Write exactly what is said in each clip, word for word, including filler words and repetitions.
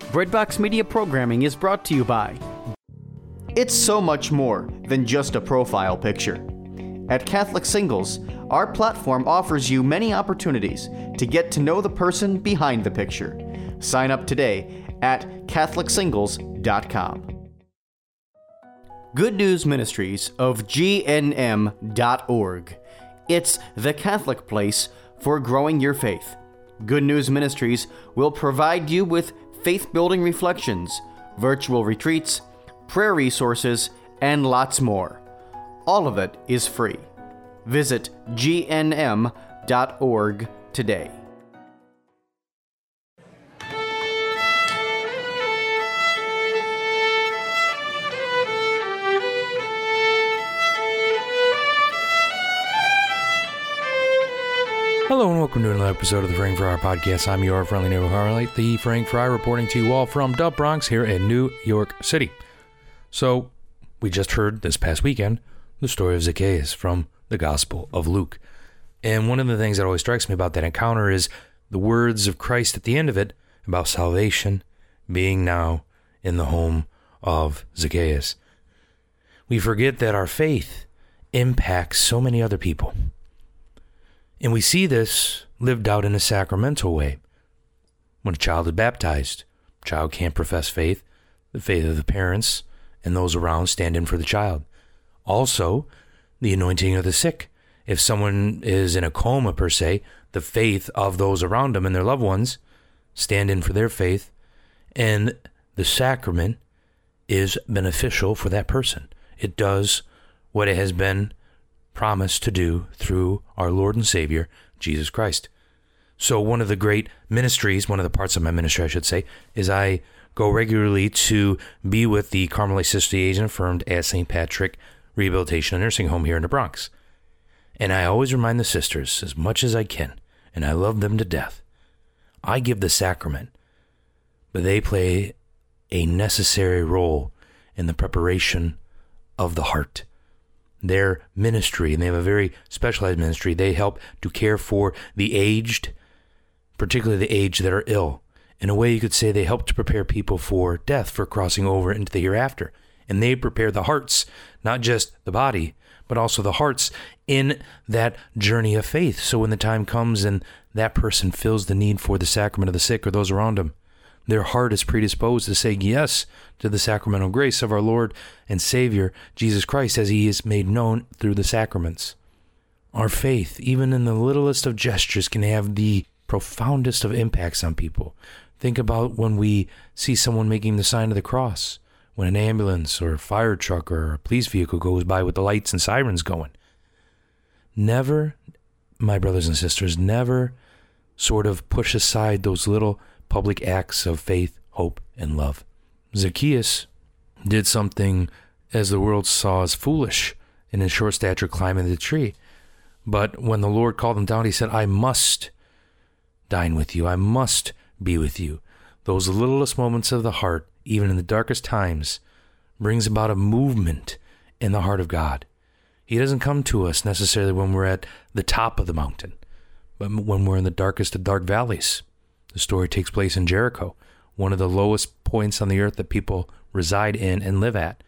Breadbox Media programming is brought to you by... It's so much more than just a profile picture. At Catholic Singles, our platform offers you many opportunities to get to know the person behind the picture. Sign up today at Catholic Singles dot com. Good News Ministries of G N M dot org. It's the Catholic place for growing your faith. Good News Ministries will provide you with faith-building reflections, virtual retreats, prayer resources, and lots more. All of it is free. Visit G N M dot org today. Hello and welcome to another episode of the Frank Fryer Podcast. I'm your friendly neighborhood Harley, the Frank Fryer, reporting to you all from the Bronx here in New York City. So, we just heard this past weekend the story of Zacchaeus from the Gospel of Luke. And one of the things that always strikes me about that encounter is the words of Christ at the end of it about salvation being now in the home of Zacchaeus. We forget that our faith impacts so many other people. And we see this lived out in a sacramental way. When a child is baptized, a child can't profess faith. The faith of the parents and those around stand in for the child. Also, the anointing of the sick. If someone is in a coma, per se, the faith of those around them and their loved ones stand in for their faith. And the sacrament is beneficial for that person. It does what it has been promised to do through our Lord and Savior, Jesus Christ. So one of the great ministries, one of the parts of my ministry, I should say, is I go regularly to be with the Carmelite Sister Agent affirmed at Saint Patrick Rehabilitation and Nursing Home here in the Bronx. And I always remind the sisters as much as I can, and I love them to death. I give the sacrament, but they play a necessary role in the preparation of the heart. Their ministry, and they have a very specialized ministry, they help to care for the aged, particularly the aged that are ill. In a way, you could say they help to prepare people for death, for crossing over into the hereafter. And they prepare the hearts, not just the body, but also the hearts in that journey of faith. So when the time comes and that person feels the need for the sacrament of the sick or those around them, their heart is predisposed to say yes to the sacramental grace of our Lord and Savior, Jesus Christ, as he is made known through the sacraments. Our faith, even in the littlest of gestures, can have the profoundest of impacts on people. Think about when we see someone making the sign of the cross, when an ambulance or a fire truck or a police vehicle goes by with the lights and sirens going. Never, my brothers and sisters, never sort of push aside those little public acts of faith, hope, and love. Zacchaeus did something as the world saw as foolish in his short stature climbing the tree. But when the Lord called him down, he said, I must dine with you. I must be with you. Those littlest moments of the heart, even in the darkest times, brings about a movement in the heart of God. He doesn't come to us necessarily when we're at the top of the mountain, but when we're in the darkest of dark valleys. The story takes place in Jericho, one of the lowest points on the earth that people reside in and live at.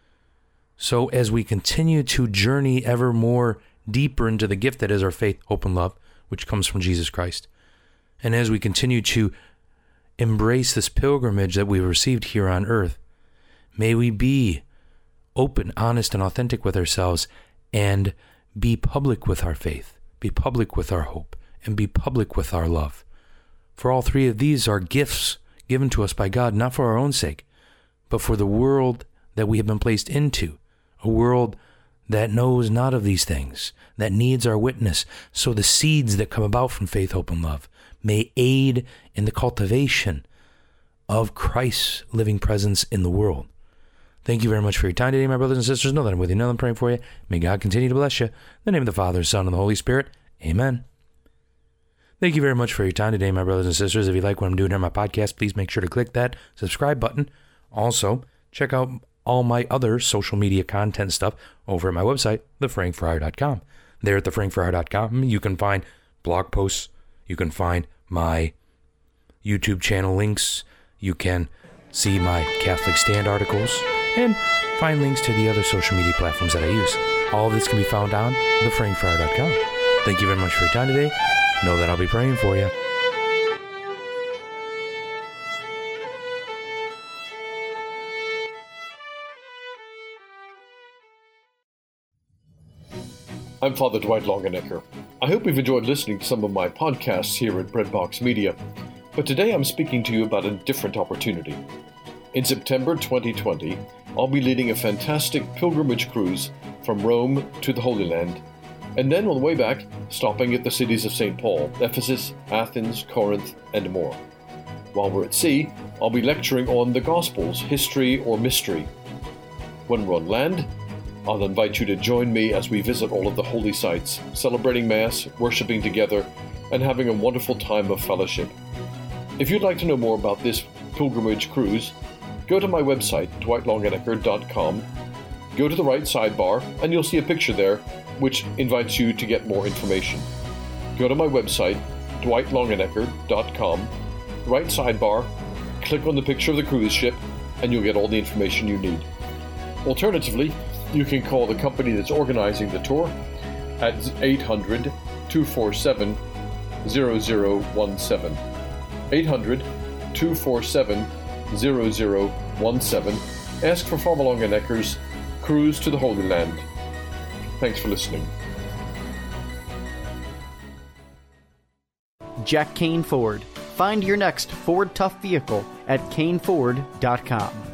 So as we continue to journey ever more deeper into the gift that is our faith, hope, and love, which comes from Jesus Christ, and as we continue to embrace this pilgrimage that we've received here on earth, may we be open, honest, and authentic with ourselves and be public with our faith, be public with our hope, and be public with our love. For all three of these are gifts given to us by God, not for our own sake, but for the world that we have been placed into, a world that knows not of these things, that needs our witness. So the seeds that come about from faith, hope, and love may aid in the cultivation of Christ's living presence in the world. Thank you very much for your time today, my brothers and sisters. Know that I'm with you, know that I'm praying for you. May God continue to bless you. In the name of the Father, Son, and the Holy Spirit. Amen. Thank you very much for your time today, my brothers and sisters. If you like what I'm doing here on my podcast, please make sure to click that subscribe button. Also, check out all my other social media content stuff over at my website, the frank fryer dot com. There at the frank fryer dot com, you can find blog posts, you can find my YouTube channel links, You can see my Catholic Stand articles and find links to the other social media platforms that I use. All of this can be found on the frank friar dot com. Thank you very much for your time today. Know that I'll be praying for you. I'm Father Dwight Longenecker. I hope you've enjoyed listening to some of my podcasts here at Breadbox Media, but today I'm speaking to you about a different opportunity. In September twenty twenty, I'll be leading a fantastic pilgrimage cruise from Rome to the Holy Land, and then on the way back, stopping at the cities of Saint Paul, Ephesus, Athens, Corinth, and more. While we're at sea, I'll be lecturing on the Gospels, history or mystery. When we're on land, I'll invite you to join me as we visit all of the holy sites, celebrating Mass, worshiping together, and having a wonderful time of fellowship. If you'd like to know more about this pilgrimage cruise, go to my website, dwight longenecker dot com, go to the right sidebar, and you'll see a picture there which invites you to get more information. Go to my website, dwight longenecker dot com, right sidebar, click on the picture of the cruise ship, and you'll get all the information you need. Alternatively, you can call the company that's organizing the tour at eight hundred, two four seven, zero zero one seven. eight hundred, two four seven, zero zero one seven. Ask for Father Longenecker's Cruise to the Holy Land. Thanks for listening. Jack Kane Ford. Find your next Ford Tough vehicle at kane ford dot com.